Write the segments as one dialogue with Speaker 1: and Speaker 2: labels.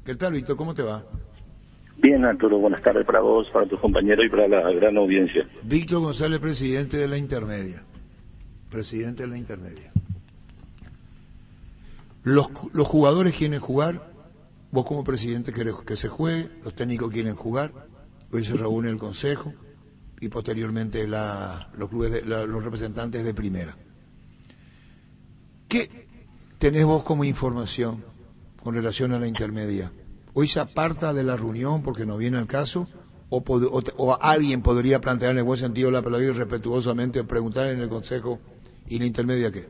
Speaker 1: ¿Qué tal, Víctor? ¿Cómo te va?
Speaker 2: Bien, Arturo, buenas tardes para vos, para tus compañeros y para la gran audiencia.
Speaker 1: Víctor González, presidente de la Intermedia. Presidente de la Intermedia. Los jugadores quieren jugar, vos como presidente querés que se juegue, los técnicos quieren jugar, hoy se reúne el consejo y posteriormente los clubes, los representantes de primera. ¿Qué tenés vos como información con relación a la Intermedia? ¿Hoy se aparta de la reunión porque no viene al caso? ¿O alguien podría plantear en el buen sentido la palabra y respetuosamente preguntar en el Consejo y la Intermedia qué?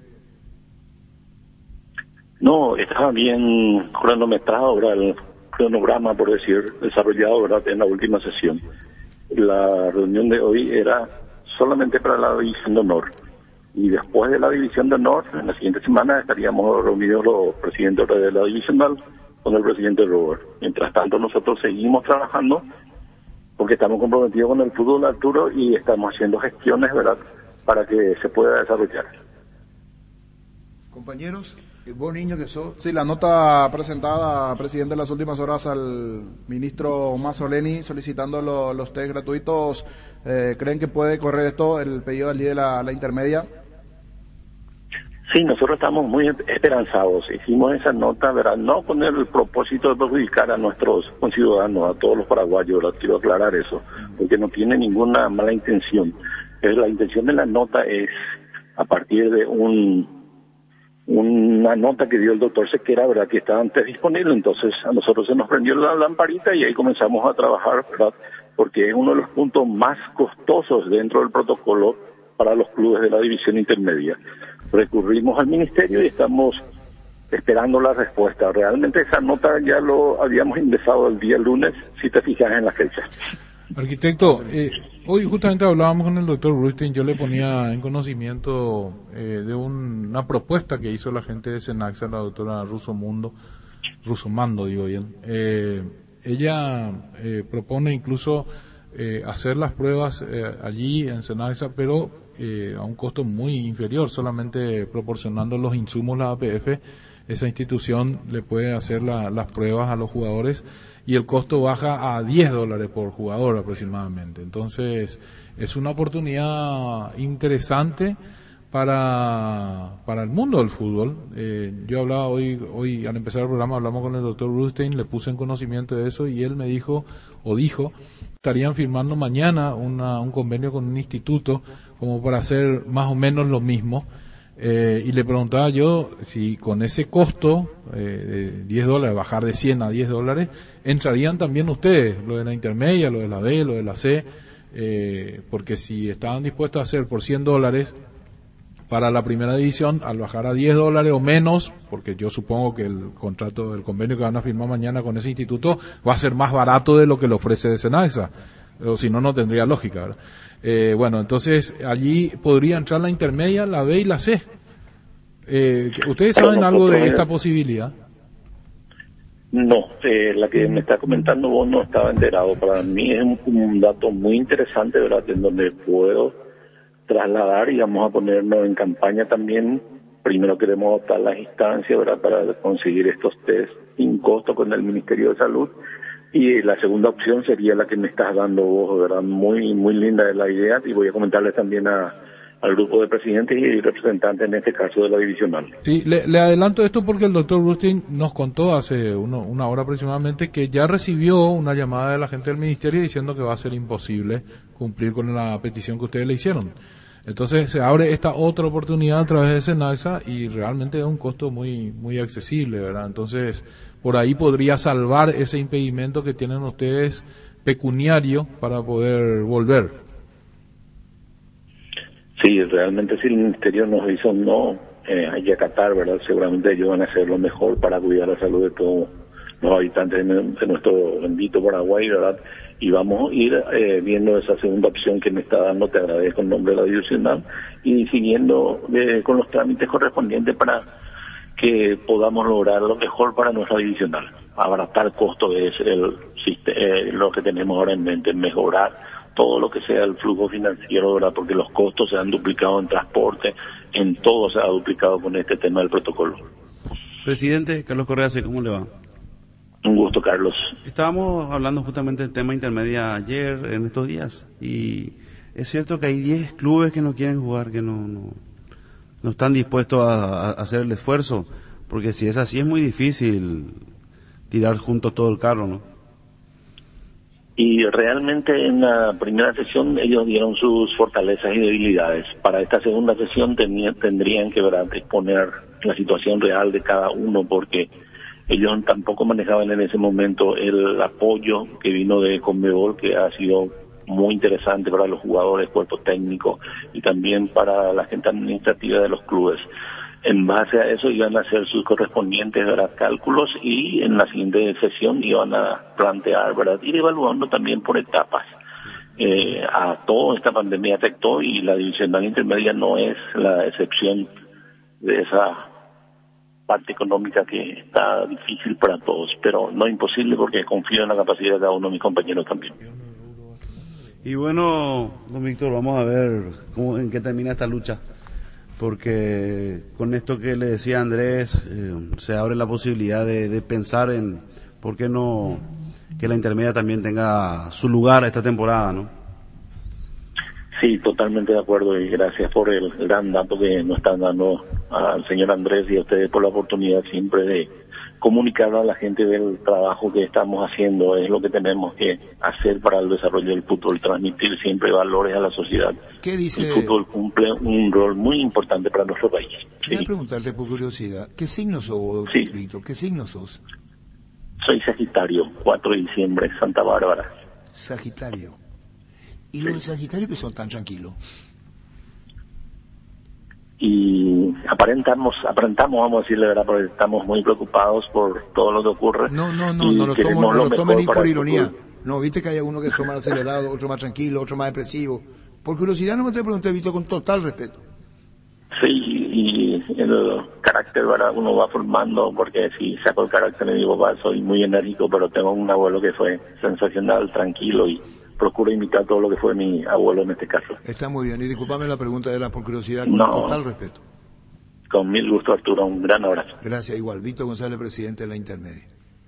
Speaker 2: No, estaba bien cronometrado, ahora el cronograma, por decir, desarrollado, ¿verdad?, en la última sesión. La reunión de hoy era solamente para la división de honor. Y después de la división de honor, en la siguiente semana estaríamos reunidos los presidentes de la divisional con el presidente Robert. Mientras tanto, nosotros seguimos trabajando porque estamos comprometidos con el fútbol, Arturo, y estamos haciendo gestiones, ¿verdad?, para que se pueda desarrollar.
Speaker 1: Compañeros, vos niño que sos.
Speaker 3: Sí, la nota presentada, presidente, en las últimas horas al ministro Mazzoleni solicitando los test gratuitos, ¿creen que puede correr esto, el pedido del día de la Intermedia?
Speaker 2: Sí, nosotros estamos muy esperanzados. Hicimos esa nota, ¿verdad?, no con el propósito de perjudicar a nuestros conciudadanos, a todos los paraguayos, ¿verdad? Quiero aclarar eso, porque no tiene ninguna mala intención. Pero la intención de la nota es, a partir de una nota que dio el doctor Sequera, ¿verdad?, que estaba antes disponible, entonces a nosotros se nos prendió la lamparita y ahí comenzamos a trabajar, ¿verdad?, porque es uno de los puntos más costosos dentro del protocolo para los clubes de la división intermedia. Recurrimos al ministerio y estamos esperando la respuesta. Realmente esa nota ya lo habíamos ingresado el día lunes, si te fijas en la fecha.
Speaker 4: Arquitecto, hoy justamente hablábamos con el doctor Rubinstein, yo le ponía en conocimiento de una propuesta que hizo la gente de Senaxa, la doctora Rusomando, digo bien. Ella propone incluso hacer las pruebas allí en Senaxa, pero a un costo muy inferior, solamente proporcionando los insumos la APF, esa institución le puede hacer las pruebas a los jugadores y el costo baja a $10 por jugador aproximadamente. Entonces, es una oportunidad interesante para el mundo del fútbol. Yo hablaba hoy al empezar el programa, hablamos con el doctor Rubinstein, le puse en conocimiento de eso y él me dijo, estarían firmando mañana un convenio con un instituto como para hacer más o menos lo mismo. Y le preguntaba yo si con ese costo de $10, bajar de 100 a $10, entrarían también ustedes, lo de la intermedia, lo de la B, lo de la C, porque si estaban dispuestos a hacer por $100 para la primera división, al bajar a $10 o menos, porque yo supongo que el convenio que van a firmar mañana con ese instituto va a ser más barato de lo que le ofrece de Senaxa, o si no, no tendría lógica, ¿verdad? Bueno, entonces allí podría entrar la intermedia, la B y la C. ¿Ustedes saben algo de esta posibilidad?
Speaker 2: No, la que me está comentando vos no estaba enterado. Para mí es un dato muy interesante, ¿verdad?, en donde puedo trasladar y vamos a ponernos en campaña también. Primero queremos adoptar las instancias, ¿verdad?, para conseguir estos test sin costo con el Ministerio de Salud. Y la segunda opción sería la que me estás dando vos, ¿verdad? Muy muy linda es la idea, y voy a comentarle también al grupo de presidentes y representantes, en este caso de la divisional.
Speaker 4: Sí, le adelanto esto porque el doctor Rustin nos contó hace una hora aproximadamente que ya recibió una llamada de la gente del ministerio diciendo que va a ser imposible cumplir con la petición que ustedes le hicieron. Entonces se abre esta otra oportunidad a través de Senaxa y realmente es un costo muy muy accesible, ¿verdad? Entonces por ahí podría salvar ese impedimento que tienen ustedes pecuniario para poder volver.
Speaker 2: Sí, realmente si el ministerio nos hizo no, hay que acatar, ¿verdad? Seguramente ellos van a hacer lo mejor para cuidar la salud de todos los habitantes de nuestro bendito Paraguay, ¿verdad? Y vamos a ir viendo esa segunda opción que me está dando, te agradezco en nombre de la divisional, y siguiendo con los trámites correspondientes para que podamos lograr lo mejor para nuestra divisional. Abaratar costos es lo que tenemos ahora en mente, mejorar todo lo que sea el flujo financiero, ¿verdad? Porque los costos se han duplicado en transporte, en todo se ha duplicado con este tema del protocolo.
Speaker 5: Presidente, Carlos Correa, ¿cómo le va?
Speaker 2: Un gusto, Carlos.
Speaker 5: Estábamos hablando justamente del tema intermedia ayer, en estos días, y es cierto que hay 10 clubes que no quieren jugar, que no están dispuestos a hacer el esfuerzo, porque si es así es muy difícil tirar juntos todo el carro, ¿no?
Speaker 2: Y realmente en la primera sesión ellos dieron sus fortalezas y debilidades. Para esta segunda sesión tendrían que, ¿verdad?, exponer la situación real de cada uno, porque ellos tampoco manejaban en ese momento el apoyo que vino de Conmebol, que ha sido muy interesante para los jugadores, cuerpo técnico y también para la gente administrativa de los clubes. En base a eso iban a hacer sus correspondientes, ¿verdad?, cálculos, y en la siguiente sesión iban a plantear, ¿verdad?, ir evaluando también por etapas. A toda esta pandemia afectó y la divisional intermedia no es la excepción de esa parte económica que está difícil para todos, pero no imposible, porque confío en la capacidad de cada uno de mis compañeros también.
Speaker 5: Y bueno, don Víctor, vamos a ver en qué termina esta lucha, porque con esto que le decía Andrés, se abre la posibilidad de pensar en por qué no que la intermedia también tenga su lugar esta temporada, ¿no?
Speaker 2: Sí, totalmente de acuerdo, y gracias por el gran dato que nos están dando al señor Andrés y a ustedes por la oportunidad siempre de comunicar a la gente del trabajo que estamos haciendo. Es lo que tenemos que hacer para el desarrollo del fútbol, transmitir siempre valores a la sociedad.
Speaker 1: ¿Qué dice?
Speaker 2: El fútbol cumple un rol muy importante para nuestro país.
Speaker 1: Quería
Speaker 2: Sí.
Speaker 1: preguntarte por curiosidad, ¿qué signo sos,
Speaker 2: Sí.
Speaker 1: Víctor? ¿Qué signo sos?
Speaker 2: Soy Sagitario, 4 de diciembre, Santa Bárbara.
Speaker 1: Sagitario. ¿Y los de Sagitario que son tan tranquilos?
Speaker 2: Y aparentamos, vamos a decirle, ¿verdad?, porque estamos muy preocupados por todo lo que ocurre.
Speaker 1: No
Speaker 2: y
Speaker 1: lo
Speaker 2: queremos
Speaker 1: tomo, no lo
Speaker 2: mejor
Speaker 1: tomen ni
Speaker 2: para
Speaker 1: por
Speaker 2: el
Speaker 1: ironía.
Speaker 2: fútbol.
Speaker 1: No, viste que hay algunos que son más acelerados, otros más tranquilos, otros más depresivos. Por curiosidad no me te pregunté, Víctor, con total respeto.
Speaker 2: Sí, y el carácter, ¿verdad?, uno va formando, porque si saco el carácter de mi papá, soy muy enérgico, pero tengo un abuelo que fue sensacional, tranquilo, y procuro imitar todo lo que fue mi abuelo en este caso.
Speaker 1: Está muy bien, y discúlpame la pregunta de la por curiosidad, con
Speaker 2: No.
Speaker 1: total respeto.
Speaker 2: Con mil gusto, Arturo, un gran abrazo.
Speaker 1: Gracias, igual. Víctor González, presidente de la Intermedia.